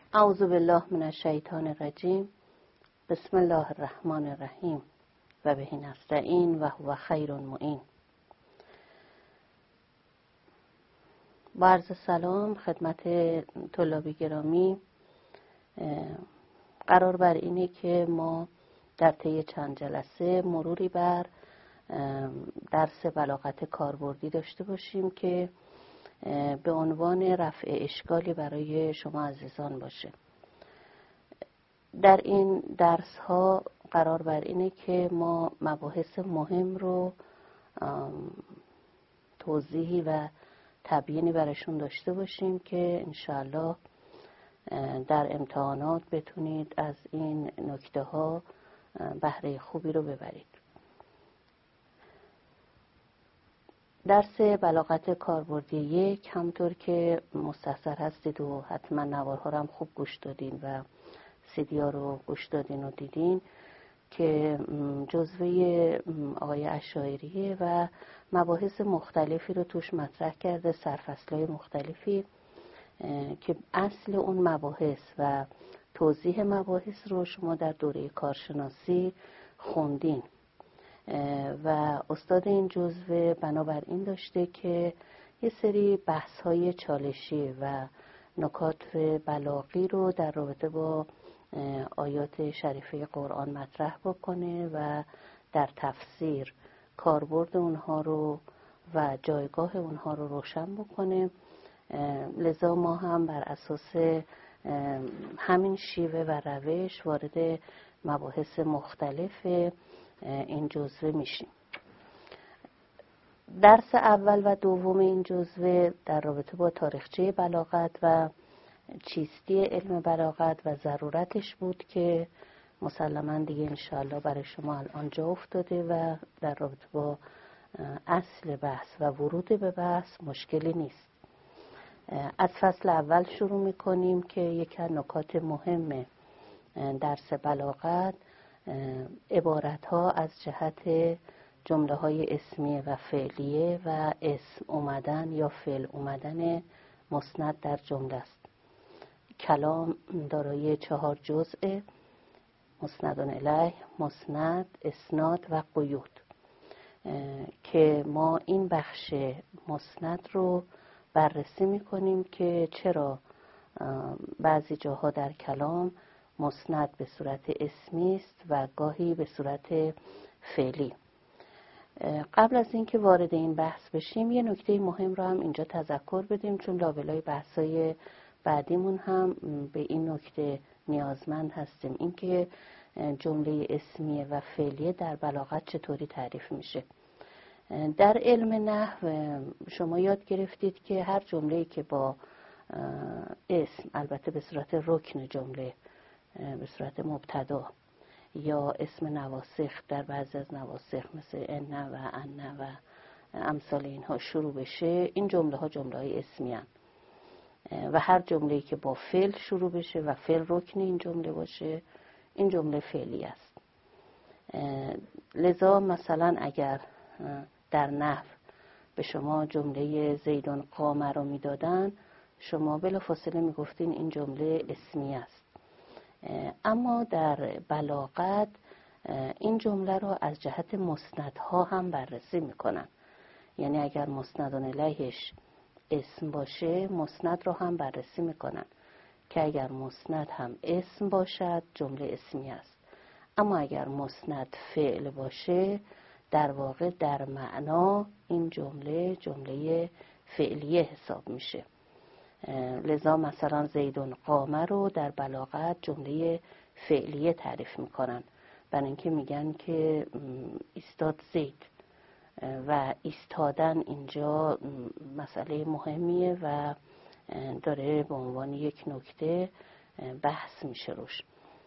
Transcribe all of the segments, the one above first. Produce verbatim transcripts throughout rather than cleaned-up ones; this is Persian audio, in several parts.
اعوذ بالله من الشیطان الرجیم. بسم الله الرحمن الرحیم و به نستعین و هو خیر معین. با عرض سلام خدمت طلاب گرامی، قرار بر اینه که ما در طی چند جلسه مروری بر درس بلاغت کاربردی داشته باشیم که به عنوان رفع اشکالی برای شما عزیزان باشه. در این درس ها قرار بر اینه که ما مباحث مهم رو توضیحی و تبیینی براشون داشته باشیم که انشاءالله در امتحانات بتونید از این نکته ها بهره خوبی رو ببرید. درس بلاغت کاربردی یک همطور که مستصر هستید و حتما نوارها رو هم خوب گوش دادین و سیدی ها رو گوش دادین و دیدین که جزوه آقای اشاعریه و مباحث مختلفی رو توش مطرح کرده، سرفصل‌های مختلفی که اصل اون مباحث و توضیح مباحث رو شما در دوره کارشناسی خوندین و استاد این جزوه بنابراین داشته که یه سری بحث‌های چالشی و نکات بلاغی رو در رابطه با آیات شریفه قرآن مطرح بکنه و در تفسیر کاربرد اونها رو و جایگاه اونها رو روشن بکنه. لذا ما هم بر اساس همین شیوه و روش وارد مباحث مختلف این جزوه میشیم. درس اول و دوم این جزوه در رابطه با تاریخچه بلاغت و چیستی علم بلاغت و ضرورتش بود که مسلماً دیگه انشاءالله برای شما الان جا افتاده و در رابطه با اصل بحث و ورود به بحث مشکلی نیست. از فصل اول شروع میکنیم که یکی از نکات مهم درس بلاغت عبارت ها از جهت جمله های اسمیه و فعلیه و اسم اومدن یا فعل اومدن مسند در جمله است. کلام دارای چهار جزء: مسند الیه، مسند، اسناد و قیود، که ما این بخش مسند رو بررسی میکنیم که چرا بعضی جاها در کلام مسند به صورت اسمی است و گاهی به صورت فعلی. قبل از اینکه وارد این بحث بشیم یه نکته مهم رو هم اینجا تذکر بدیم، چون لابلای بحثای بعدیمون هم به این نکته نیازمند هستیم، اینکه جمله اسمیه و فعلیه در بلاغت چطوری تعریف میشه. در علم نحو شما یاد گرفتید که هر جمله‌ای که با اسم، البته به صورت رکن جمله، به صورت مبتدا یا اسم نواسخ در بعضی از نواسخ مثل ان و ان و امثال اینها شروع بشه، این جمله ها جمله های اسمی هستند. و هر جمله‌ای که با فعل شروع بشه و فعل رکن این جمله باشه، این جمله فعلی است. لذا مثلا اگر در نحو به شما جمله زیدون قام رو میدادن، شما بلافاصله میگفتین این جمله اسمی است. اما در بلاغت این جمله رو از جهت مسندها هم بررسی میکنن، یعنی اگر مسندون الیهش اسم باشه مسند رو هم بررسی میکنن که اگر مسند هم اسم باشد جمله اسمی است، اما اگر مسند فعل باشه در واقع در معنا این جمله جمله فعلیه حساب میشه. لذا مثلا زیدون قامه رو در بلاغت جمله فعلیه تعریف میکنن، برای اینکه میگن که ایستاد زید و ایستادن اینجا مسئله مهمیه و داره به عنوان یک نکته بحث میشه روش.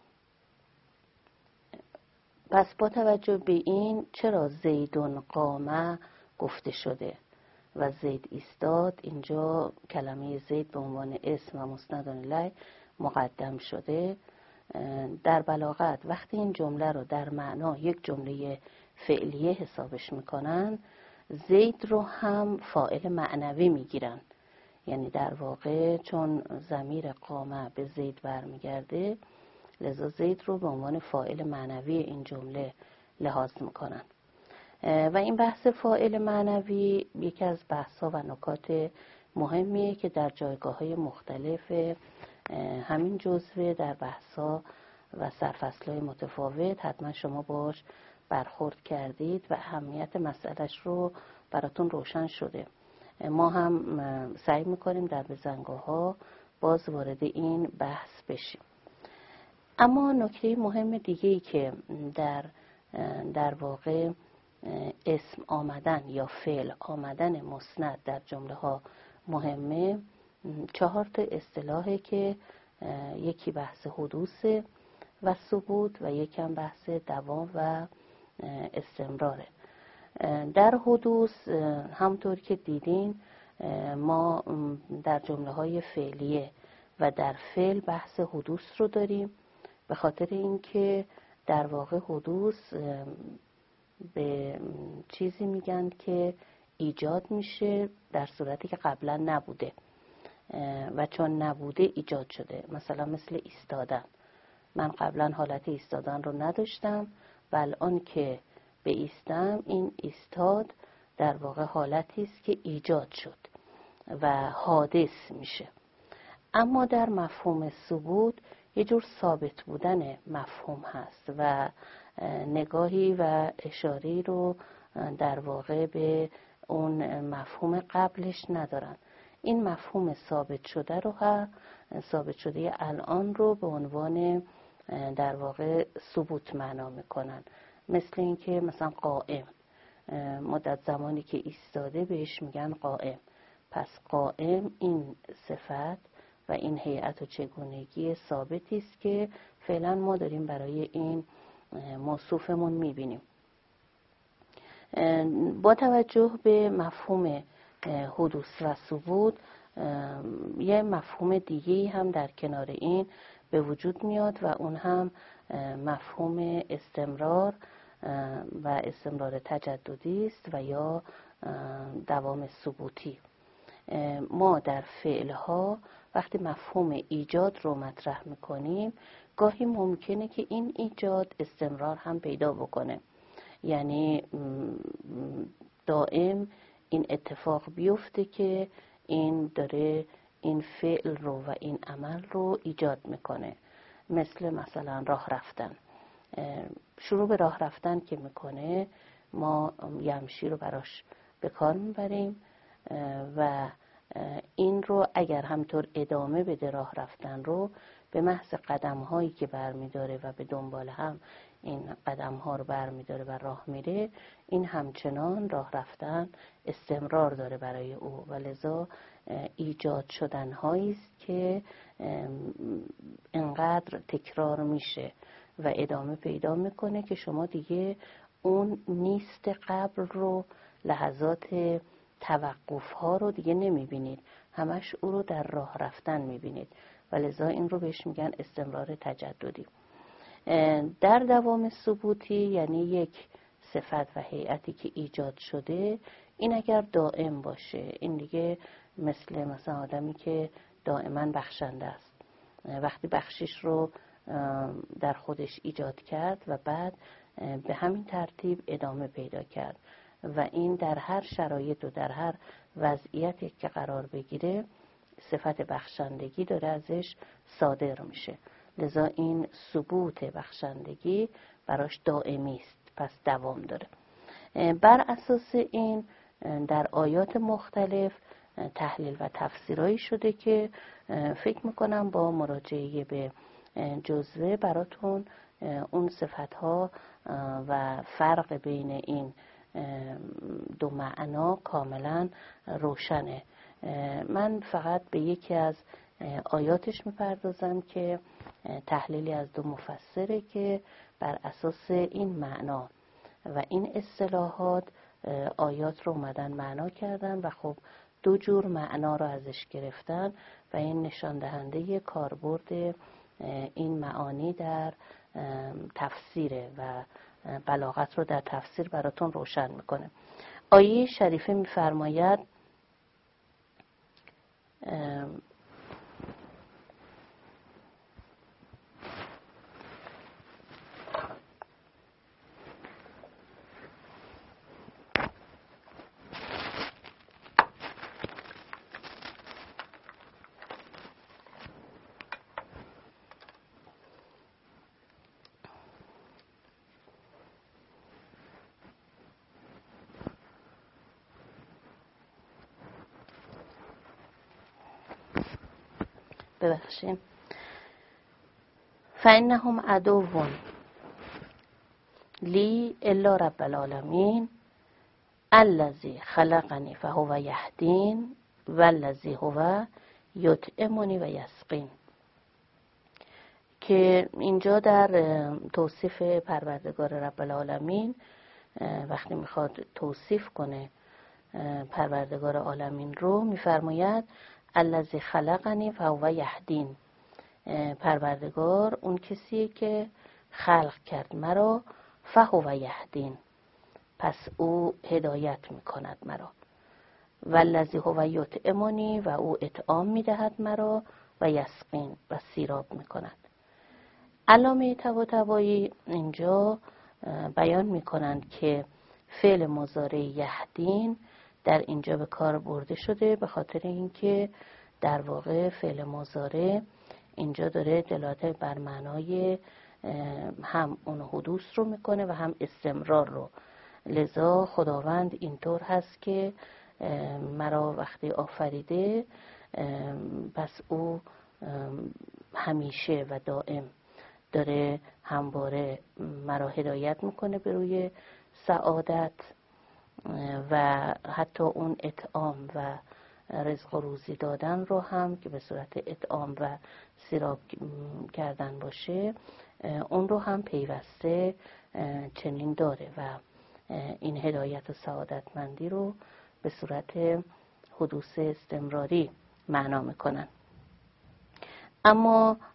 پس با توجه به این چرا زیدون قامه گفته شده و زید ایستاد، اینجا کلمه زید به عنوان اسم و مسند الیه مقدم شده. در بلاغت وقتی این جمله رو در معنا یک جمله فعلیه حسابش میکنن، زید رو هم فاعل معنوی میگیرن، یعنی در واقع چون ضمیر قامه به زید برمیگرده، لذا زید رو به عنوان فاعل معنوی این جمله لحاظ میکنن. و این بحث فاعل معنوی یکی از بحث‌ها و نکات مهمیه که در جایگاه‌های مختلف همین جزوه در بحث‌ها و سرفصل‌های متفاوت حتما شما باش برخورد کردید و اهمیت مسئلهش رو براتون روشن شده. ما هم سعی میکنیم در بزنگاه‌ها باز وارد این بحث بشیم. اما نکته مهم دیگه‌ای که در در واقع اسم آمدن یا فعل آمدن مسند در جمله ها مهمه، چهار تا اصطلاحه که یکی بحث حدوث و ثبوت و یکم بحث دوام و استمراره. در حدوث همطور که دیدین ما در جمله های فعلیه و در فعل بحث حدوث رو داریم، به خاطر اینکه در واقع حدوث به چیزی میگن که ایجاد میشه در صورتی که قبلا نبوده و چون نبوده ایجاد شده. مثلا مثل ایستادن، من قبلا حالت ایستادن رو نداشتم و الان که به ایستم، این ایستاد در واقع حالتی است که ایجاد شد و حادث میشه. اما در مفهوم ثبوت یه جور ثابت بودن مفهوم هست و نگاهی و اشاری رو در واقع به اون مفهوم قبلش ندارن. این مفهوم ثابت شده رو ها ثابت شده الان رو به عنوان در واقع ثبوت معنا میکنن. مثل اینکه مثلا قائم، مدت زمانی که ایستاده بهش میگن قائم. پس قائم این صفت و این هیئت و چگونگی ثابتی است که فعلا ما داریم برای این موصوفمون میبینیم. با توجه به مفهوم حدوث و ثبوت، یه مفهوم دیگه‌ای هم در کنار این به وجود میاد و اون هم مفهوم استمرار و استمرار تجددی است و یا دوام ثبوتی. ما در فعلها وقتی مفهوم ایجاد رو مطرح میکنیم، گاهی ممکنه که این ایجاد استمرار هم پیدا بکنه، یعنی دائم این اتفاق بیفته که این داره این فعل رو و این عمل رو ایجاد میکنه. مثل مثلا راه رفتن، شروع به راه رفتن که میکنه ما یمشی رو براش به کار میبریم و این رو اگر همطور ادامه بده راه رفتن رو، به محض قدم هایی که برمیداره و به دنبال هم این قدم ها رو برمیداره و راه میره، این همچنان راه رفتن استمرار داره برای او و لذا ایجاد شدن هایی است که انقدر تکرار میشه و ادامه پیدا میکنه که شما دیگه اون نیست قبل رو، لحظات توقف ها رو دیگه نمیبینید، همش او رو در راه رفتن میبینید و لذا این رو بهش میگن استمرار تجددی. در دوام ثبوتی یعنی یک صفت و هیئتی که ایجاد شده، این اگر دائم باشه، این دیگه مثل مثلا آدمی که دائما بخشنده است، وقتی بخشش رو در خودش ایجاد کرد و بعد به همین ترتیب ادامه پیدا کرد و این در هر شرایط و در هر وضعیتی که قرار بگیره صفت بخشندگی داره ازش صادر میشه، لذا این ثبوت بخشندگی براش دائمی است، پس دوام داره. بر اساس این در آیات مختلف تحلیل و تفسیرایی شده که فکر میکنم با مراجعه به جزوه براتون اون صفتها و فرق بین این دو معنا کاملا روشنه. من فقط به یکی از آیاتش میپردازم که تحلیلی از دو مفسره که بر اساس این معنا و این اصطلاحات آیات رو اومدن معنا کردن و خب دو جور معنا رو ازش گرفتن و این نشان دهنده کاربرد این معانی در تفسیره و بلاغت رو در تفسیر براتون روشن میکنه. آیه شریفه میفرماید ببخشیم. فإنهم عدو لی الا رب العالمین الذی خلقنی فهو یهدین والذی هو یطعمنی و یسقین. که اینجا در توصیف پروردگار رب العالمین وقتی میخواد توصیف کنه پروردگار عالمین رو میفرماید الذی خلقنی فهو یهدین. پروردگار اون کسیه که خلق کرد مرا، فهو یهدین، پس او هدایت میکند مرا. والذی هو یطعمنی و او اطعام میدهد مرا، و یسقین و سیراب میکند. علامه طباطبایی اینجا بیان میکنند که فعل مضارع یهدین در اینجا به کار برده شده به خاطر اینکه در واقع فعل مضارع اینجا داره دلالت بر معنای هم اون حدوث رو میکنه و هم استمرار رو. لذا خداوند اینطور هست که مرا وقتی آفریده پس او همیشه و دائم داره همواره مرا هدایت میکنه به روی سعادت و حتی اون اطعام و رزق و روزی دادن رو هم که به صورت اطعام و سیراب کردن باشه اون رو هم پیوسته چنین داره و این هدایت و سعادتمندی رو به صورت حدوث استمراری معنا میکنن. اما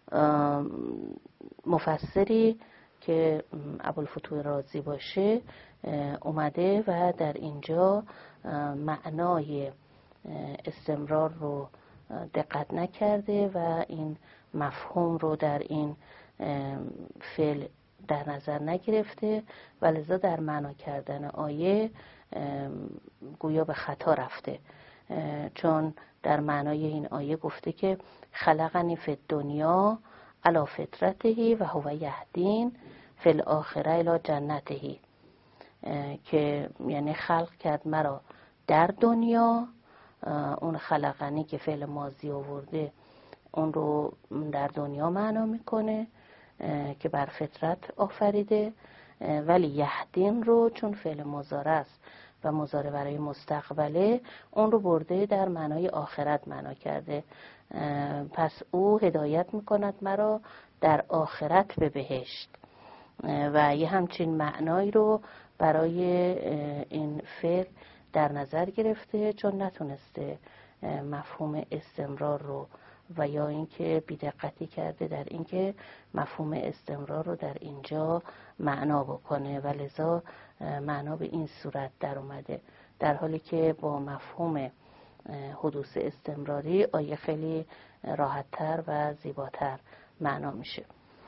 مفسری که ابوالفتوح رازی باشه اومده و در اینجا معنای استمرار رو دقت نکرده و این مفهوم رو در این فعل در نظر نگرفته و لذا در معنا کردن آیه گویا به خطا رفته، چون در معنای این آیه گفته که خلقنی فی الدنیا علی فطرته و هو یهدین فی الاخره الی جنته، که یعنی خلق کرد مرا در دنیا. اون خلقنی که فعل ماضی آورده اون رو در دنیا معنا میکنه که بر فطرت آفریده، ولی یهدین رو چون فعل مضارع است و مضارع برای مستقبله اون رو برده در معنای آخرت معنا کرده. پس او هدایت میکند مرا در آخرت به بهشت و یه همچین معنایی رو برای این فعل در نظر گرفته، چون نتونسته مفهوم استمرار رو و یا اینکه بی‌دقتی کرده در اینکه مفهوم استمرار رو در اینجا معنا بکنه و لذا معنا به این صورت در اومده، در حالی که با مفهوم حدوث استمراری آیه خیلی راحت‌تر و زیباتر معنا میشه.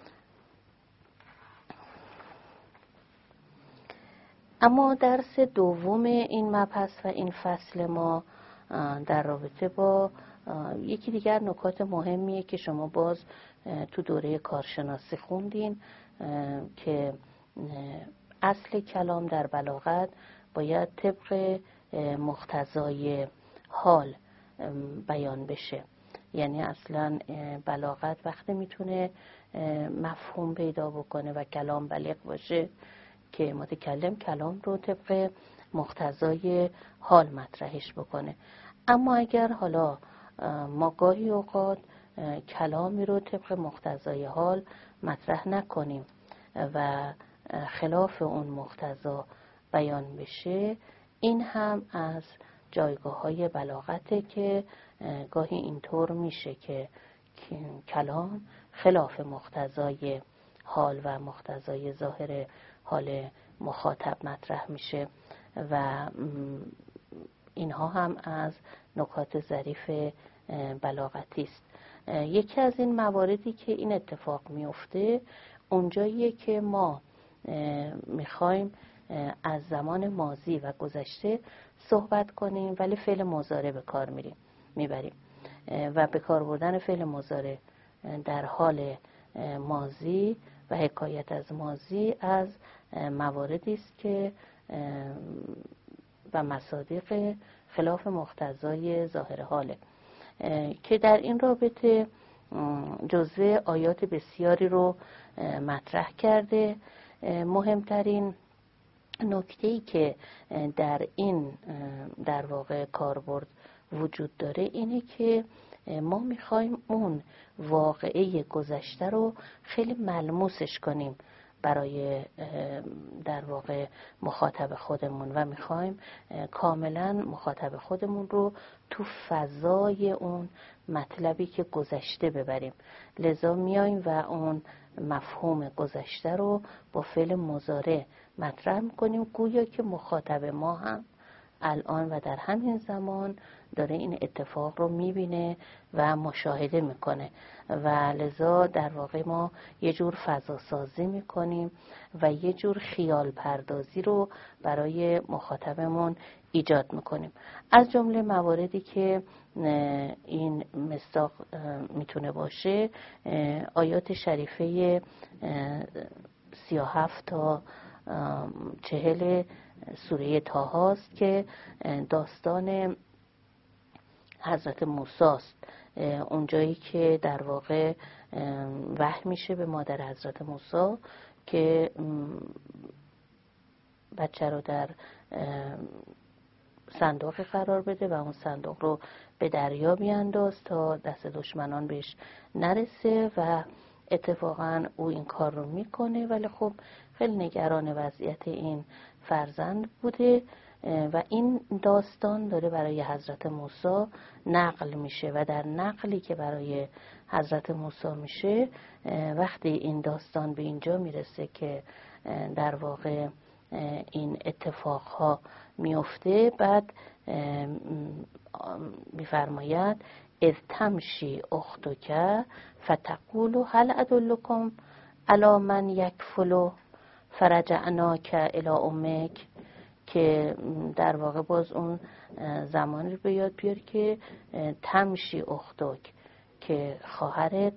اما درس دوم این مبحث و این فصل ما در رابطه با یکی دیگر نکات مهمیه که شما باز تو دوره کارشناسی خوندین که اصل کلام در بلاغت باید طبق مقتضای حال بیان بشه. یعنی اصلا بلاغت وقتی میتونه مفهوم پیدا بکنه و کلام بلیغ باشه که متکلم کلام رو طبق مقتضای حال مطرحش بکنه. اما اگر حالا ما گاهی اوقات کلامی رو طبق مقتضای حال مطرح نکنیم و خلاف اون مقتضا بیان بشه، این هم از جایگاه های بلاغته که گاهی اینطور میشه که کلام خلاف مقتضای حال و مقتضای ظاهر حال مخاطب مطرح میشه و اینها هم از نکات ظریف بلاغتی است. یکی از این مواردی که این اتفاق میفته اونجاییه که ما میخوایم از زمان ماضی و گذشته صحبت کنیم ولی فعل مضارع به کار میریم میبریم و به کار بردن فعل مضارع در حال ماضی و حکایت از ماضی از مواردی است که و مصادیق خلاف مقتضای ظاهر حاله که در این رابطه جزوه آیات بسیاری رو مطرح کرده. مهمترین نکته‌ای که در این در واقع کاربرد وجود داره اینه که ما میخوایم اون واقعه گذشته رو خیلی ملموسش کنیم برای در واقع مخاطب خودمون و میخوایم کاملا مخاطب خودمون رو تو فضای اون مطلبی که گذشته ببریم. لذا میایم و اون مفهوم گذشته رو با فعل مضارع مطرح میکنیم گویا که مخاطب ما هم الان و در همین زمان داره این اتفاق رو میبینه و مشاهده میکنه و لذا در واقع ما یه جور فضا سازی میکنیم و یه جور خیال پردازی رو برای مخاطبمون ایجاد میکنیم. از جمله مواردی که این مصداق میتونه باشه آیات شریفه سی و هفت تا چهل سوره طه است که داستان حضرت موسی است. اونجایی که در واقع وحی میشه به مادر حضرت موسی که بچه رو در صندوق قرار بده و اون صندوق رو به دریا بیانداز تا دست دشمنان بهش نرسه و اتفاقا او این کار رو میکنه ولی خب خیلی نگران وضعیت این فرزند بوده و این داستان داره برای حضرت موسی نقل میشه و در نقلی که برای حضرت موسی میشه وقتی این داستان به اینجا میرسه که در واقع این اتفاقها میفته بعد میفرماید اذ تمشی اختک فتقول هل ادلکم علی من یکفل فرجعناک الی امک، که در واقع باز اون زمانی رو به یاد بیار که تمشی اختک که خواهرت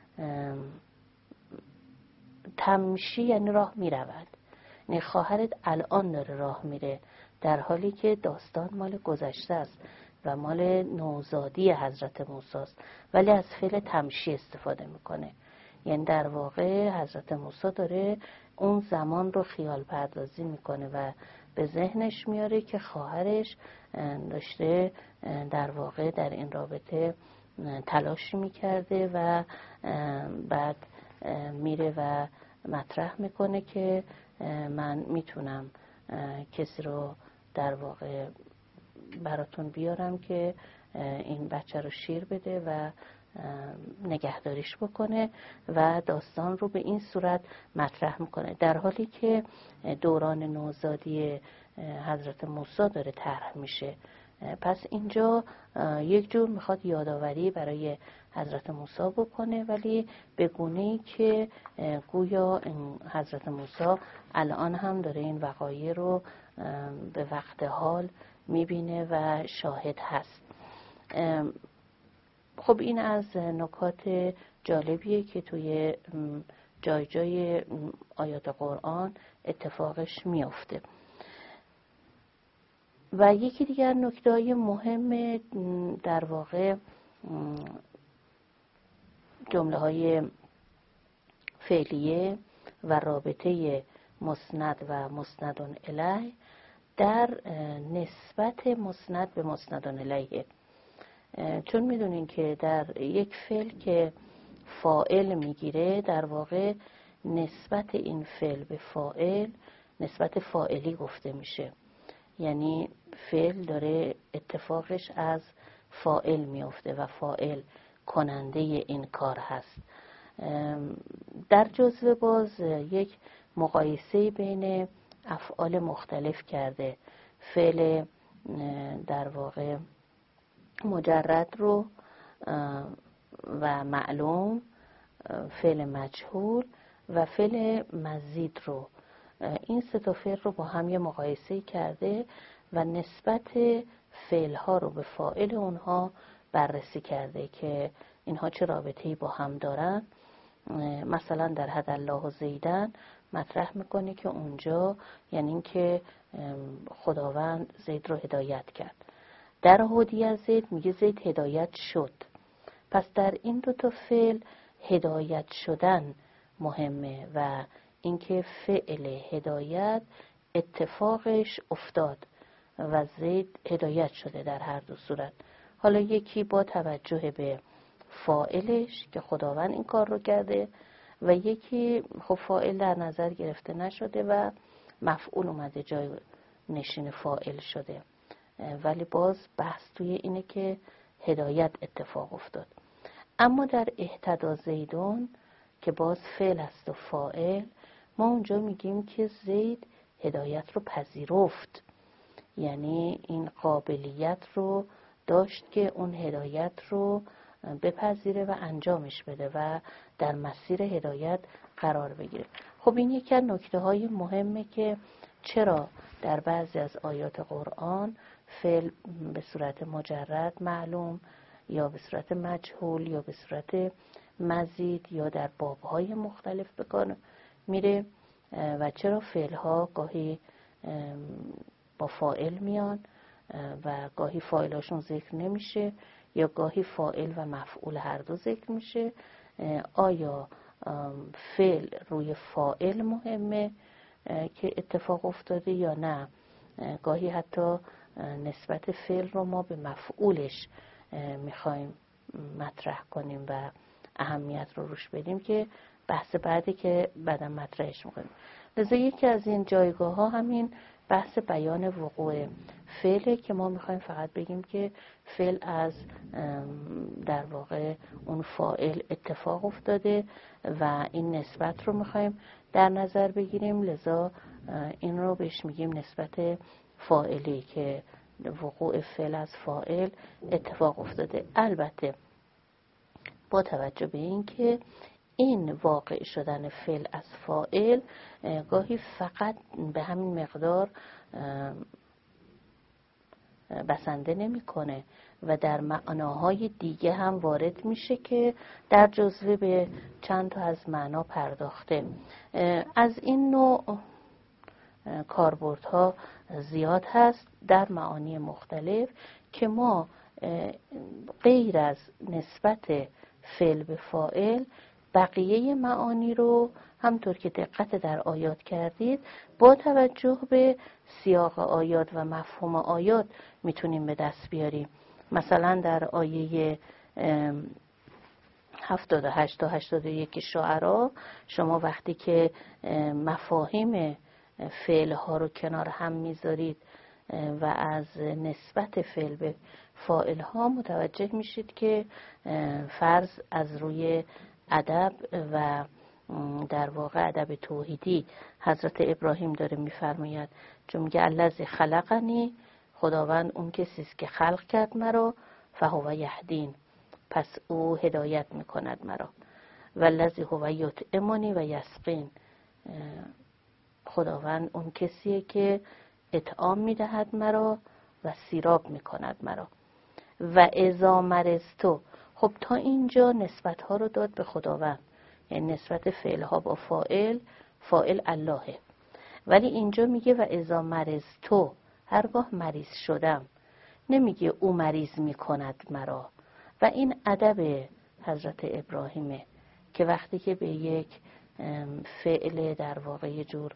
تمشی یعنی راه میرود، یعنی خواهرت الان داره راه میره در حالی که داستان مال گذشته است و مال نوزادی حضرت موسی است ولی از فعل تمشی استفاده میکنه. یعنی در واقع حضرت موسی داره اون زمان رو خیال پردازی میکنه و به ذهنش میاره که خواهرش داشته در واقع در این رابطه تلاش میکرده و بعد میره و مطرح میکنه که من میتونم کسی رو در واقع براتون بیارم که این بچه رو شیر بده و نگهداریش بکنه و داستان رو به این صورت مطرح میکنه در حالی که دوران نوزادی حضرت موسی داره طرح میشه. پس اینجا یک جور میخواد یادآوری برای حضرت موسی بکنه ولی به گونه‌ای که گویا حضرت موسی الان هم داره این وقایع رو به وقت حال میبینه و شاهد هست. خب این از نکات جالبیه که توی جای جای آیات قرآن اتفاقش میفته. و یکی دیگر نکته‌های مهم در واقع جمله‌های فعلیه و رابطه مسند و مسند الیه در نسبت مسند به مسند الیه، چون میدونین که در یک فعل که فاعل میگیره در واقع نسبت این فعل به فاعل نسبت فاعلی گفته میشه، یعنی فعل داره اتفاقش از فاعل میفته و فاعل کننده این کار هست. در جزوه باز یک مقایسه بین افعال مختلف کرده، فعل در واقع مجرد رو و معلوم، فعل مجهول و فعل مزید رو، این سه تا فعل رو با هم یه مقایسه کرده و نسبت فعل ها رو به فاعل اونها بررسی کرده که اینها چه رابطه‌ای با هم دارن. مثلا در هدی الله زیدن مطرح میکنه که اونجا یعنی این که خداوند زید رو هدایت کرد. در هدیه از زید میگه زید هدایت شد. پس در این دو تا فعل هدایت شدن مهمه و اینکه فعل هدایت اتفاقش افتاد و زید هدایت شده در هر دو صورت. حالا یکی با توجه به فاعلش که خداوند این کار رو کرده و یکی خب فاعل در نظر گرفته نشده و مفعول اومده جای نشین فاعل شده، ولی باز بحث توی اینه که هدایت اتفاق افتاد. اما در اهتدی زیدون که باز فعل است و فاعل، ما اونجا میگیم که زید هدایت رو پذیرفت، یعنی این قابلیت رو داشت که اون هدایت رو بپذیره و انجامش بده و در مسیر هدایت قرار بگیره. خب این یکی از نکته‌های مهمه که چرا در بعضی از آیات قرآن فعل به صورت مجرد معلوم یا به صورت مجهول یا به صورت مزید یا در بابهای مختلف بکن میره و چرا فعلها گاهی با فاعل میان و گاهی فاعلاشون ذکر نمیشه یا گاهی فاعل و مفعول هر دو ذکر میشه. آیا فعل روی فاعل مهمه که اتفاق افتاده یا نه؟ گاهی حتی نسبت فعل رو ما به مفعولش میخوایم مطرح کنیم و اهمیت رو روش بدیم که بحث بعدی که بعدم مطرحش میکنیم. لذا یکی از این جایگاه ها همین بحث بیان وقوع فعله که ما میخوایم فقط بگیم که فعل از در واقع اون فاعل اتفاق افتاده و این نسبت رو میخوایم در نظر بگیریم. لذا این رو بهش میگیم نسبت فاعلی که وقوع فعل از فاعل اتفاق افتاده. البته با توجه به این که این واقع شدن فعل از فاعل گاهی فقط به همین مقدار بسنده نمیکنه و در معناهای دیگه هم وارد میشه که در جزوه به چند تا از معنا پرداخته. از این نوع کاربردها زیاد هست در معانی مختلف که ما غیر از نسبت فعل به فاعل بقیه معانی رو همطور که دقت در آیات کردید با توجه به سیاق آیات و مفهوم آیات میتونیم به دست بیاریم. مثلا در آیه هفتاد و هشت تا هشتاد و یک شعرا شما وقتی که مفاهیم فعل ها رو کنار هم میذارید و از نسبت فعل به فاعل ها متوجه میشید که فرض از روی ادب و در واقع ادب توحیدی حضرت ابراهیم داره میفرماید، چون میگه الذی خلقنی، خداوند اون کسی است که خلق کرد مرا، فهو یهدین، پس او هدایت میکند مرا، والذی هو یطعمنی و یسقین، خداوند اون کسیه که اطعام میدهد مرا و سیراب میکند مرا. و اذا مرضت، خب تا اینجا نسبت ها رو داد به خداوند، یعنی نسبت فعل ها با فاعل، فاعل اللهه. ولی اینجا میگه و اذا مرضت، هرگاه مریض شدم، نمیگه او مریض میکند مرا. و این ادب حضرت ابراهیمه که وقتی که به یک فعل در واقع یه جور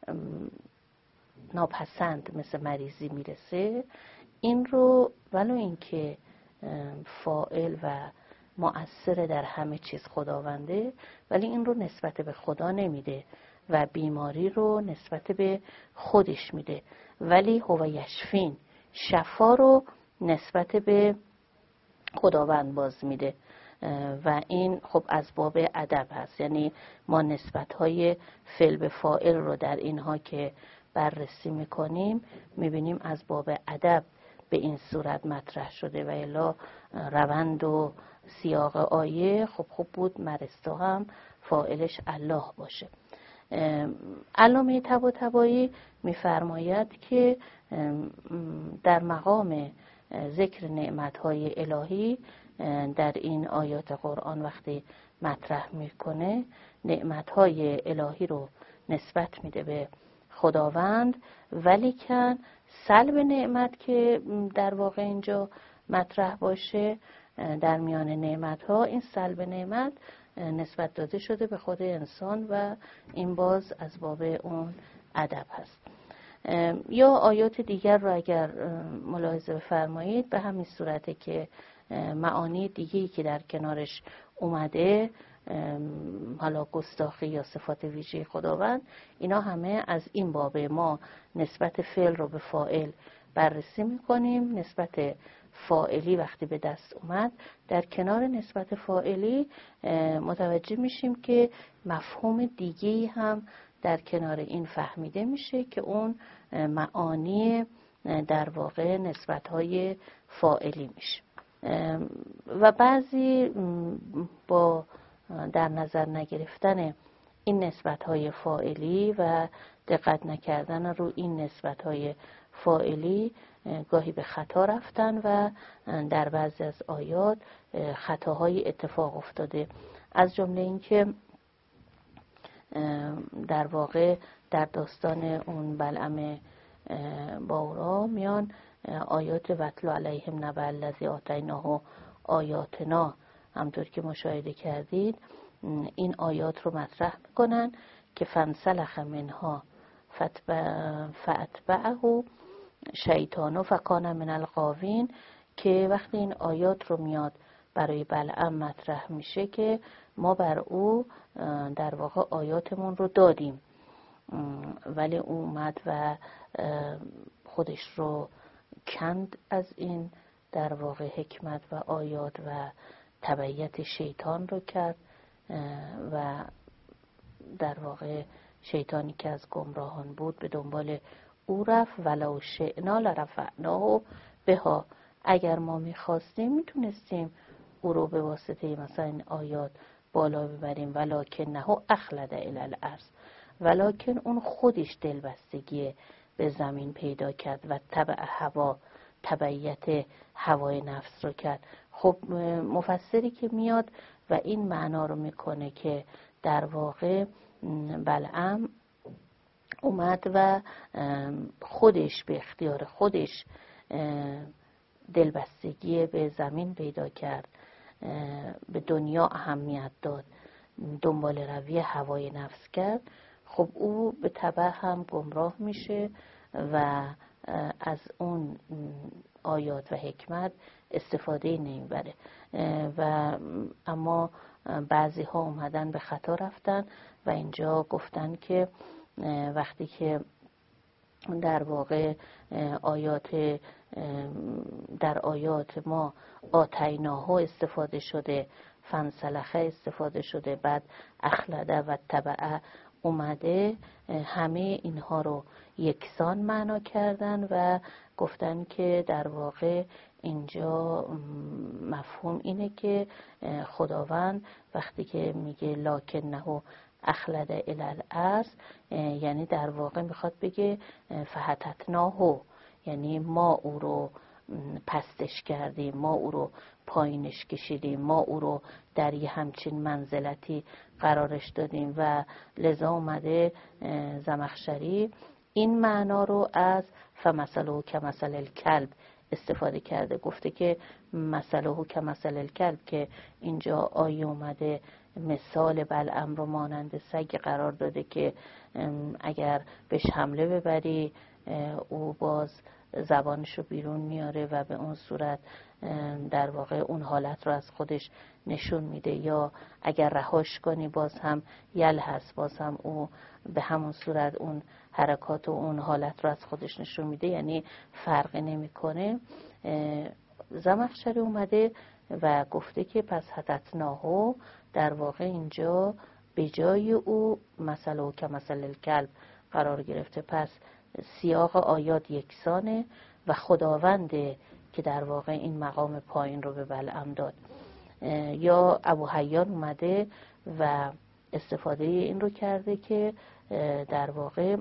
ناپسند مثل مریضی میرسه، این رو ولو اینکه فاعل و مؤثر در همه چیز خداونده، ولی این رو نسبت به خدا نمیده و بیماری رو نسبت به خودش میده، ولی هو یشفین، شفا رو نسبت به خداوند باز میده. و این خب از باب ادب هست، یعنی ما نسبت‌های فعل به فاعل رو در اینها که بررسی میکنیم میبینیم از باب ادب به این صورت مطرح شده و الا روند و سیاق آیه خب خوب بود مرستا هم فاعلش الله باشه. علامه طباطبایی می‌فرماید که در مقام ذکر نعمت‌های الهی در این آیات قرآن وقتی مطرح میکنه نعمت‌های الهی رو نسبت میده به خداوند، ولیکن سلب نعمت که در واقع اینجا مطرح باشه در میان نعمت‌ها، این سلب نعمت نسبت داده شده به خود انسان و این باز از باب اون ادب هست. یا آیات دیگر رو اگر ملاحظه بفرمایید به همین صورته که معانی دیگه‌ای که در کنارش اومده، حالا گستاخی یا صفات ویژه خداوند، اینا همه از این بابه ما نسبت فعل رو به فاعل بررسی میکنیم. نسبت فاعلی وقتی به دست اومد، در کنار نسبت فاعلی متوجه میشیم که مفهوم دیگه‌ای هم در کنار این فهمیده میشه که اون معانی در واقع نسبت‌های فاعلی میشه. و بعضی با در نظر نگرفتن این نسبت‌های فاعلی و دقت نکردن رو این نسبت‌های فاعلی گاهی به خطا رفتن و در بعضی از آیات خطاهای اتفاق افتاده. از جمله این که در واقع در داستان اون بلعم باورا میان آیات وتلو علیهم نبأ الذی آتیناه آیاتنا، همطور که مشاهده کردید این آیات رو مطرح میکنن که فانسلخ منها فاتبعه شیطان فکان من الغاوین، که وقتی این آیات رو میاد برای بلعم مطرح میشه که ما بر او در واقع آیاتمون رو دادیم ولی او اومد و خودش رو کند از این در واقع حکمت و آیات و تبعیت شیطان رو کرد و در واقع شیطانی که از گمراهان بود به دنبال او رفت. ولو شئنا لرفعناه بها، اگر ما میخواستیم میتونستیم او رو به واسطه مثلا این آیات بالا ببریم، ولکنه اخلد الی الارض، ولکن اون خودش دلبستگی به زمین پیدا کرد و تبع هوا، تبعیت هوای نفس رو کرد. خب مفسری که میاد و این معنا رو میکنه که در واقع بلعم اومد و خودش به اختیار خودش دلبستگی به زمین پیدا کرد، به دنیا اهمیت داد، دنبال روی هوای نفس کرد، خب او به تبع هم گمراه میشه و از اون آیات و حکمت استفاده نمیبره. و اما بعضی ها اومدن به خطا رفتن و اینجا گفتن که وقتی که در واقع آیات در آیات ما آتیناه استفاده شده، فانسلخه استفاده شده، بعد اخلده و تبعه اومده، همه اینها رو یکسان معنا کردن و گفتن که در واقع اینجا مفهوم اینه که خداوند وقتی که میگه لکنه اخلد الی الارض، یعنی در واقع میخواد بگه فحتتناه، یعنی ما او رو پستش کردیم، ما او رو پایینش کشیدیم، ما او رو در یه همچین منزلتی قرارش دادیم. و لذا اومده زمخشری این معنا رو از فمثله کمثل الکلب استفاده کرده، گفته که مثله کمثل الکلب، که اینجا آیه اومده مثال بلعم رو مانند سگ قرار داده که اگر بهش حمله ببری او باز زبانش رو بیرون میاره و به اون صورت در واقع اون حالت رو از خودش نشون میده، یا اگر رهاش کنی باز هم یلهث، باز هم او به همون صورت اون حرکات و اون حالت رو از خودش نشون میده، یعنی فرقی نمیکنه. زمخشری اومده و گفته که پس حتتناهو در واقع اینجا به جای او مثل که مثل الکلب قرار گرفته، پس سیاق آیات یکسانه و خداونده که در واقع این مقام پایین رو به بلعم داد. یا ابو حیان اومده و استفاده این رو کرده که در واقع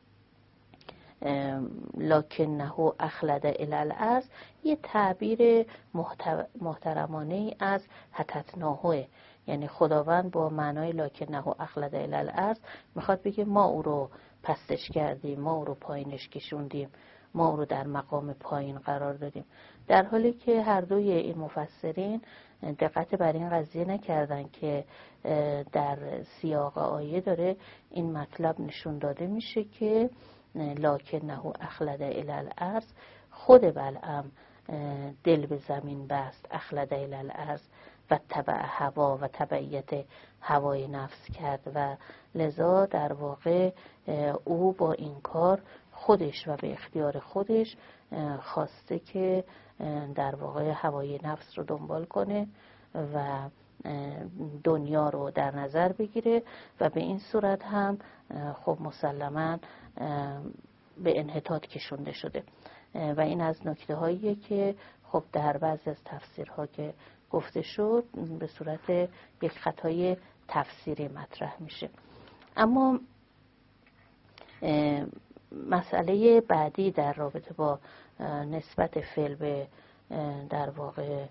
لکنه اخلد الی الارض یه تعبیر محترمانه ای از حتتناهه، یعنی خداوند با معنای لکنه اخلد الی الارض میخواد بگه ما او رو پستش کردیم، ما او رو پایینش کشوندیم، ما او رو در مقام پایین قرار دادیم، در حالی که هر دوی این مفسرین دقت بر این قضیه نکردن که در سیاق آیه داره این مطلب نشون داده میشه که لکنه اخلد الی الارض، خود بلعم دل به زمین بست، اخلد الی الارض و تبع هوا و تبعیت هوای نفس کرد و لذا در واقع او با این کار خودش و به اختیار خودش خواسته که در واقع هوای نفس رو دنبال کنه و دنیا رو در نظر بگیره و به این صورت هم خب مسلماً به انحطاط کشونده شده و این از نکته هاییه که خب در بعضی از تفسیرها که گفته شد به صورت یک خطای تفسیری مطرح میشه. اما مسئله بعدی در رابطه با نسبت فعل به در واقع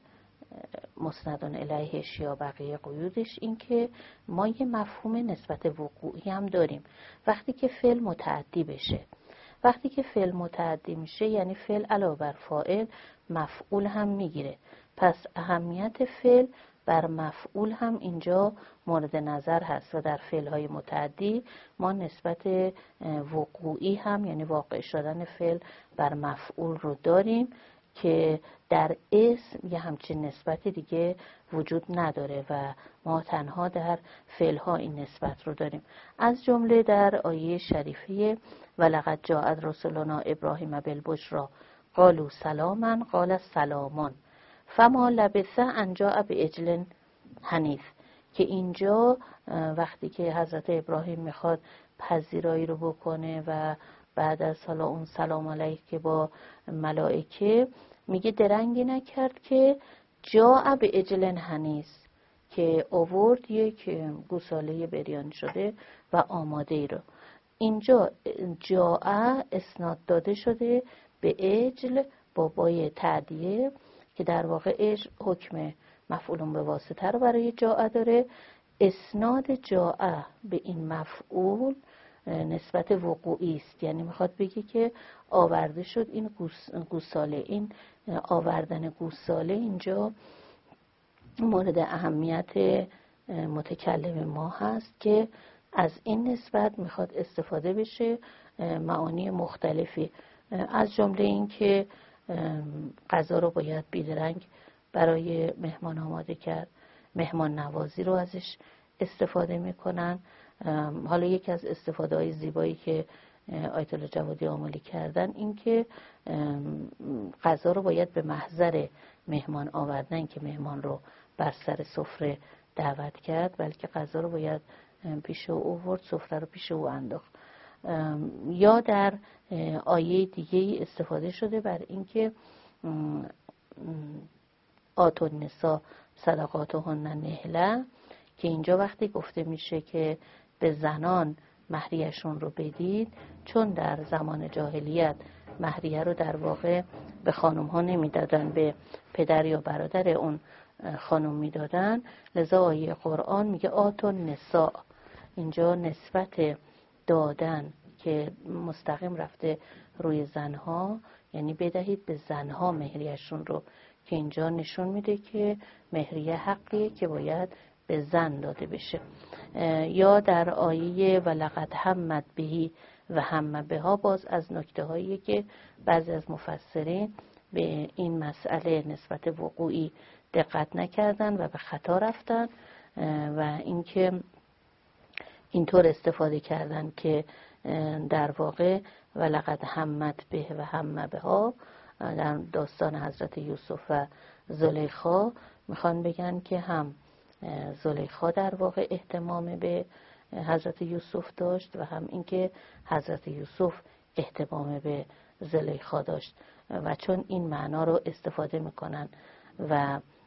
مسندون الیهش یا بقیه قیودش این که ما یه مفهوم نسبت وقوعی هم داریم وقتی که فعل متعدی بشه. وقتی که فعل متعدی میشه یعنی فعل علاوه بر فاعل مفعول هم میگیره، پس اهمیت فعل بر مفعول هم اینجا مورد نظر هست و در فعل‌های متعدی ما نسبت وقوعی هم یعنی واقع شدن فعل بر مفعول رو داریم که در اسم یه همچین نسبتی دیگه وجود نداره و ما تنها در فعل‌ها این نسبت رو داریم. از جمله در آیه شریفه ولقد جاءت رسلنا ابراهیم بالبشری قالوا سلاما قال سلامان فما لبث ان جاء بعجل حنیذ، که اینجا وقتی که حضرت ابراهیم میخواد پذیرایی رو بکنه و بعد از حالا اون سلام علیک که با ملائکه میگه درنگی نکرد که جاء بعجل حنیذ، که آورد یک گوساله بریان شده و آماده ای رو. اینجا جاء اسناد داده شده به عجل با بای تعدیه که در واقع عجل حکم مفعولون به واسطه رو برای جاء داره. اسناد جاء به این مفعول نسبت وقوعی است، یعنی میخواد بگه که آورده شد این گوساله. این آوردن گوساله اینجا مورد اهمیت متکلم ما هست که از این نسبت میخواد استفاده بشه معانی مختلفی، از جمله این که غذا رو باید بیدرنگ برای مهمان آماده کرد، مهمان نوازی رو ازش استفاده میکنن. حالا یکی از استفاده های زیبایی که آیت الله جوادی آملی کردن این که غذا رو باید به محضر مهمان آوردن که مهمان رو بر سر سفره دعوت کرد، بلکه غذا رو باید پیش او آورد، سفره رو پیش او انداخت. یا در آیه دیگه استفاده شده بر اینکه آتوا النساء صدقاتهن نحله، که اینجا وقتی گفته میشه که به زنان مهریه‌شون رو بدید، چون در زمان جاهلیت مهریه رو در واقع به خانم ها نمیدادن، به پدر یا برادر اون خانم میدادن، لذا آیه قرآن میگه آتوا النساء، اینجا نسبت دادن که مستقیم رفته روی زنها، یعنی بدهید به زنها مهریه‌شون رو، که اینجا نشون میده که مهریه حقیه که باید به زن داده بشه. یا در آیه ولقد همت بهی و هم بها، باز از نکته هایی که بعضی از مفسرین به این مسئله نسبت وقوعی دقت نکردن و به خطا رفتن و اینکه اینطور استفاده کردن که در واقع ولقد همت به و هم بها در داستان حضرت یوسف و زلیخا میخوان بگن که هم زلیخا در واقع اهتمام به حضرت یوسف داشت و هم اینکه حضرت یوسف اهتمام به زلیخا داشت و چون این معنا رو استفاده میکنن و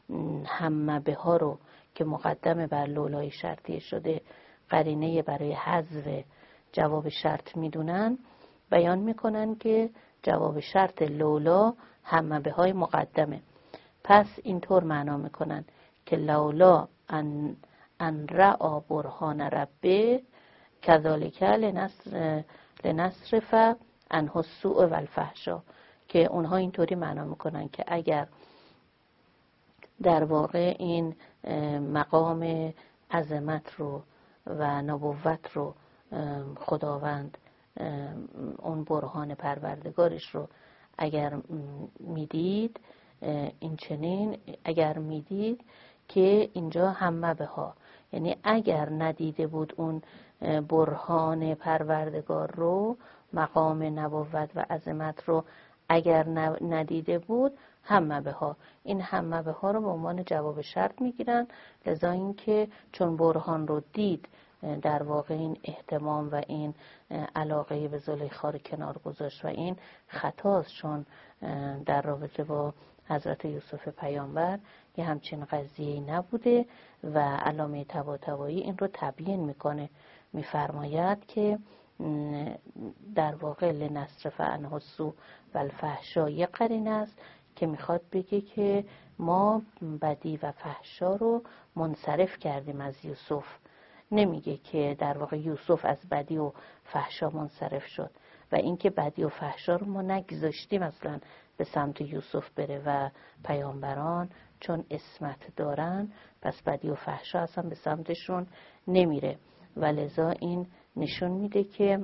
همه به ها رو که مقدمه بر لولای شرطی شده قرینه برای حذف جواب شرط میدونن، بیان میکنن که جواب شرط لولا همه به های مقدمه. پس اینطور معنا میکنن که لولا ان ان رأى برهان ربه کذالک لنصر لنصرف عنه السوء و الفحشا، که اونها اینطوری معنا میکنن که اگر در واقع این مقام عظمت رو و نبوت رو خداوند اون برهان پروردگارش رو اگر میدید، این چنین اگر میدید که اینجا همه به ها، یعنی اگر ندیده بود اون برهان پروردگار رو، مقام نبوت و عظمت رو اگر ندیده بود، همه به ها، این همه به ها رو به عنوان جواب شرط میگیرن. لذا این که چون برهان رو دید، در واقع این اهتمام و این علاقه به زلیخا رو کنار گذاشت و این خطاست، چون در رابطه با حضرت یوسف پیامبر یه همچین قضیه‌ای نبوده و علامه طباطبایی این رو تبیین میکنه، میفرماید که در واقع لنصرف عنه السوء و الفحشا یه قرینه است که میخواد بگه که ما بدی و فحشا رو منصرف کردیم از یوسف. نمیگه که در واقع یوسف از بدی و فحشا منصرف شد و اینکه بدی و فحشا رو ما نگذاشتیم اصلا به سمت یوسف بره و پیامبران چون عصمت دارن پس بدی و فحشا اصلا به سمتشون نمیره و لذا این نشون میده که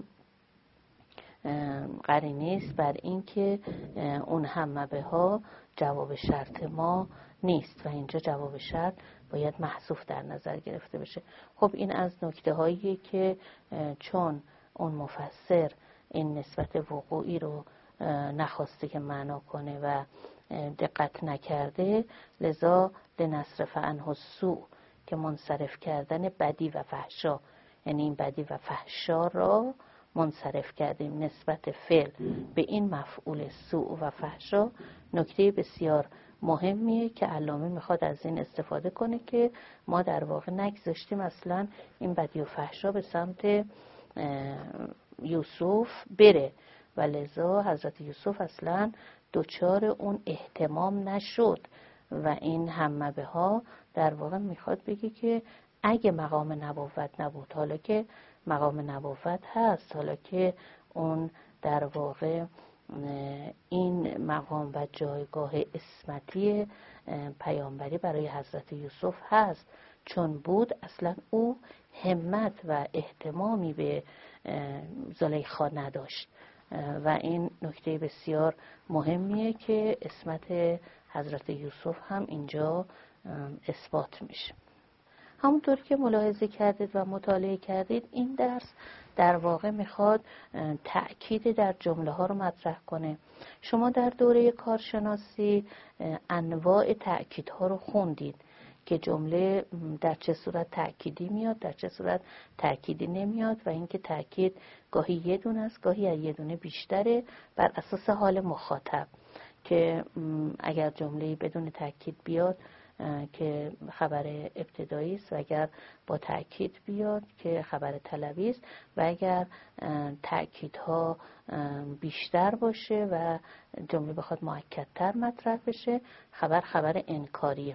قرینه است بر این که اون همه به ها جواب شرط ما نیست و اینجا جواب شرط باید محذوف در نظر گرفته بشه. خب این از نکته هایی که چون اون مفسر این نسبت وقوعی رو نخواسته که معنا کنه و دقت نکرده، لذا لنصرف عنه السوء که منصرف کردن بدی و فحشا، یعنی این بدی و فحشا را منصرف کردیم نسبت فعل به این مفعول سوء و فحشا. نکته بسیار مهمیه که علامه میخواد از این استفاده کنه که ما در واقع نگذاشتیم اصلا این بدی و فحشا به سمت یوسف بره و لذا حضرت یوسف اصلا دوچار اون اهتمام نشد و این همه به ها در واقع میخواد بگه که اگه مقام نبوت نبود، حالا که مقام نبوت هست، حالا که اون در واقع این مقام و جایگاه عصمتی پیامبری برای حضرت یوسف هست، چون بود اصلا او همت و اهتمامی به زلیخا نداشت و این نکته بسیار مهمیه که عصمت حضرت یوسف هم اینجا اثبات میشه. همونطور که ملاحظه کردید و مطالعه کردید، این درس در واقع میخواد تأکید در جمله ها رو مطرح کنه. شما در دوره کارشناسی انواع تأکید ها رو خوندید که جمله در چه صورت تأکیدی میاد، در چه صورت تأکیدی نمیاد و اینکه تأکید گاهی یه دونه است، گاهی از یه دونه بیشتره بر اساس حال مخاطب، که اگر جمله بدون تأکید بیاد که خبر ابتدایی است و اگر با تأکید بیاد که خبر طلبی است و اگر تأکیدها بیشتر باشه و جمله بخواد مؤکدتر مطرح بشه، خبر خبر انکاریه.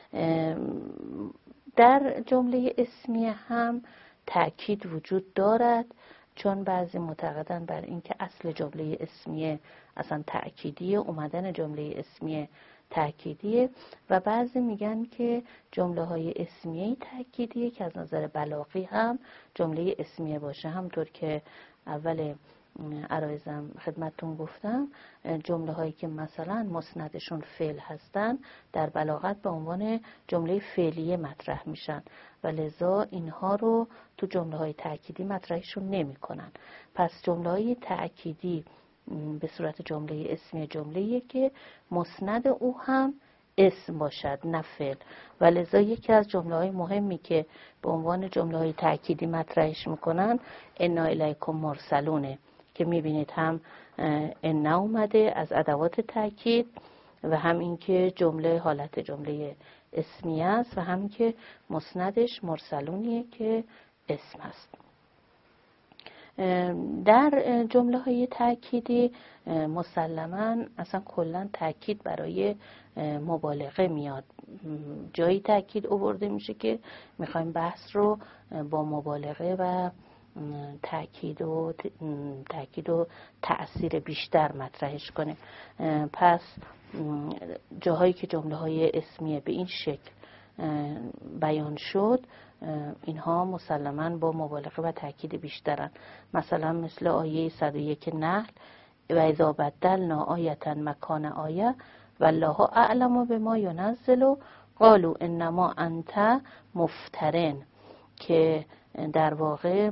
در جمله اسمیه هم تأکید وجود دارد، چون بعضی معتقدن بر اینکه اصل جمله اسمیه اصلا تأکیدیه، اومدن جمله اسمیه تأکیدیه و بعضی میگن که جمله های اسمیه تأکیدیه که از نظر بلاغی هم جمله اسمیه باشه. همطور که اول عرایزم خدمتتون گفتم، جمله هایی که مثلا مسندشون فعل هستن در بلاغت به عنوان جمله فعلیه مطرح میشن و لذا اینها رو تو جمله های تأکیدی مطرحشون نمی کنن. پس جمله های تأکیدی به صورت جمله اسمی جمله‌ای که مسند او هم اسم باشد نه فعل و لذا یکی از جمله‌های مهمی که به عنوان جمله‌های تأکیدی مطرحش میکنن انا الیکم مرسلونه، که میبینید هم ان اومده از ادوات تأکید و هم اینکه جمله حالت جمله اسمیه است و هم که مسندش مرسلونیه که اسم هست. در جمله های تأکیدی مسلماً اصلا کلاً تأکید برای مبالغه میاد. جایی تأکید آورده میشه که میخوایم بحث رو با مبالغه و تأکید و تأکید و تأثیر بیشتر مطرحش کنه. پس جاهایی که جمله های اسمیه به این شکل بیان شد، اینها مسلماً با مبالغه و تأکید بیشترن. مثلا مثل آیه صد و یک نحل و اذا بدلنا آیة مکان آیه والله اعلم بما ینزل قالوا انما انت مفترن، که در واقع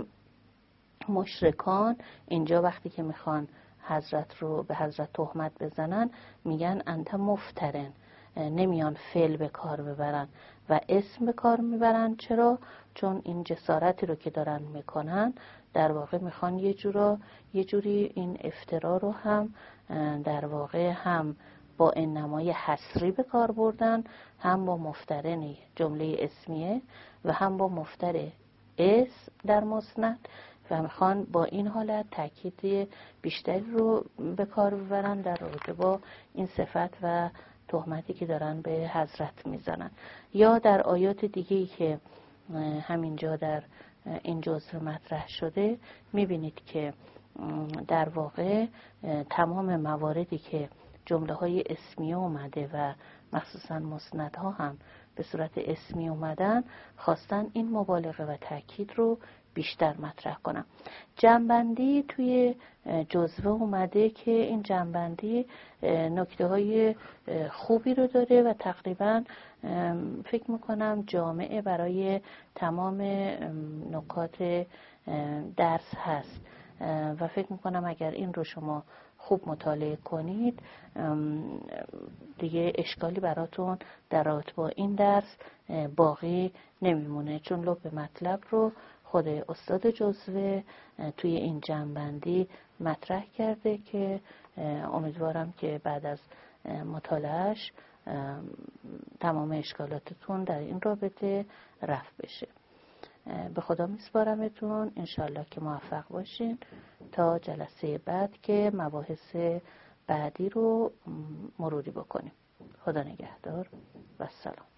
مشرکان اینجا وقتی که میخوان حضرت رو به حضرت تهمت بزنن میگن انت مفترن، نمیان فعل به کار ببرن و اسم به کار میبرن. چرا؟ چون این جسارتی رو که دارن میکنن در واقع میخوان یه جورا یه جوری این افترا رو هم در واقع هم با انمای حصری به کار بردن، هم با مفترن جمله اسمیه و هم با مفتر اسم در مسند و میخوان با این حالت تأکید بیشتری رو به کار ببرن در رابطه با این صفت و تهمتی که دارن به حضرت میزنن. یا در آیات دیگه‌ای که همینجا در این جزء مطرح شده میبینید که در واقع تمام مواردی که جمله های اسمی اومده و مخصوصا مسندها هم به صورت اسمی اومدن، خواستن این مبالغه و تأکید رو بیشتر مطرح کنم. جنبندی توی جزوه اومده که این جنبندی نکته های خوبی رو داره و تقریبا فکر میکنم جامعه برای تمام نکات درس هست و فکر میکنم اگر این رو شما خوب مطالعه کنید دیگه اشکالی براتون در رابطه با این درس باقی نمیمونه، چون لب مطلب رو خود استاد جزوه توی این جنبندی مطرح کرده که امیدوارم که بعد از مطالعهش تمام اشکالاتتون در این رابطه رفع بشه. به خدا میسپارمتون، انشالله که موفق باشین تا جلسه بعد که مباحث بعدی رو مروری بکنیم. خدا نگهدار و سلام.